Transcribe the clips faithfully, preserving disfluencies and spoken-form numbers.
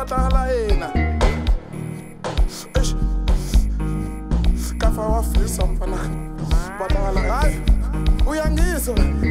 batala yena eish kafa wafisa mfana batala hayi uyangizwa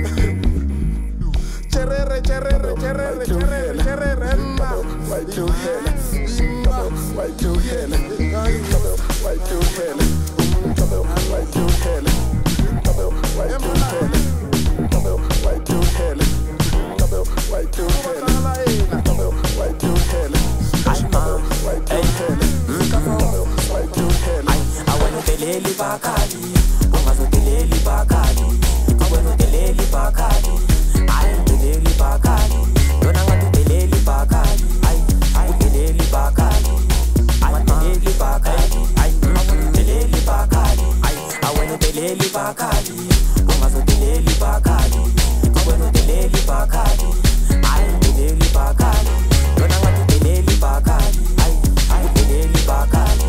cherere cherere cherere cherere cherere ma Why to hell? Why to hell? Why to hell? Why to hell? Why to hell? Why to hell? Why to hell? Why to hell? Why to hell? Why to hell? I want to deleli bakali, ungazo deleli bakali, I want to deleli bakali, I deleli bakali, dona ngatu deleli bakali, I I deleli bakali, I want deleli bakali, I deleli bakali, I want deleli bakali, ungazo deleli bakali, I want deleli bakali, I deleli bakali, dona ngatu deleli bakali, I I deleli bakali.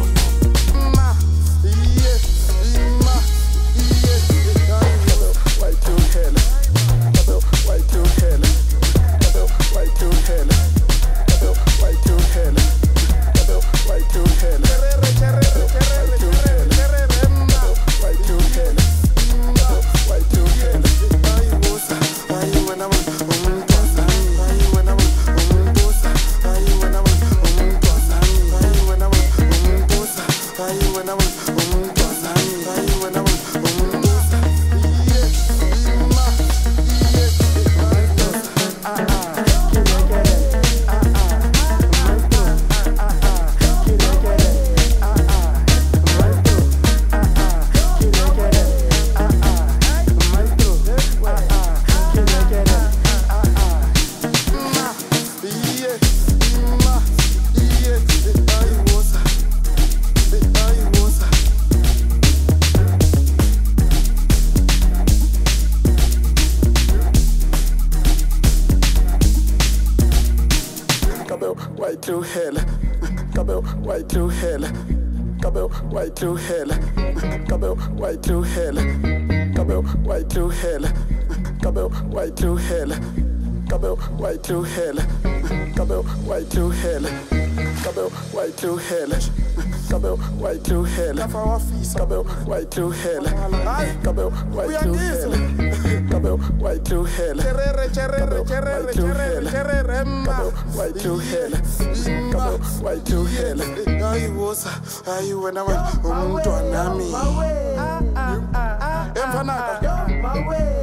Why to hell? Why to hell? Why to hell? Why to hell? Why to hell? Why to hell? Why to hell? Ay when I'm um tosa, ay when I'm um tosa, ay when I'm um tosa, ay when I'm um tosa, ay when I'm um tosa, ay when I'm um tosa. Why to hell? Kabel, why to hell? Kabel, why to hell? Kabel, why to hell? Kabel, why to hell? Kabel, why to hell? Kabel, why to hell? Kabel, why to hell? Kabel, why to hell? Kabel, why to hell? kafa wafisa Kabel, why to hell? hayi Kabel, why to hell? Kabel, why to hell? cherere cherere cherere cherere cherere ma Why to hell? Why to hell? ayiwosa ayi wena wena umntwana nami emfanaka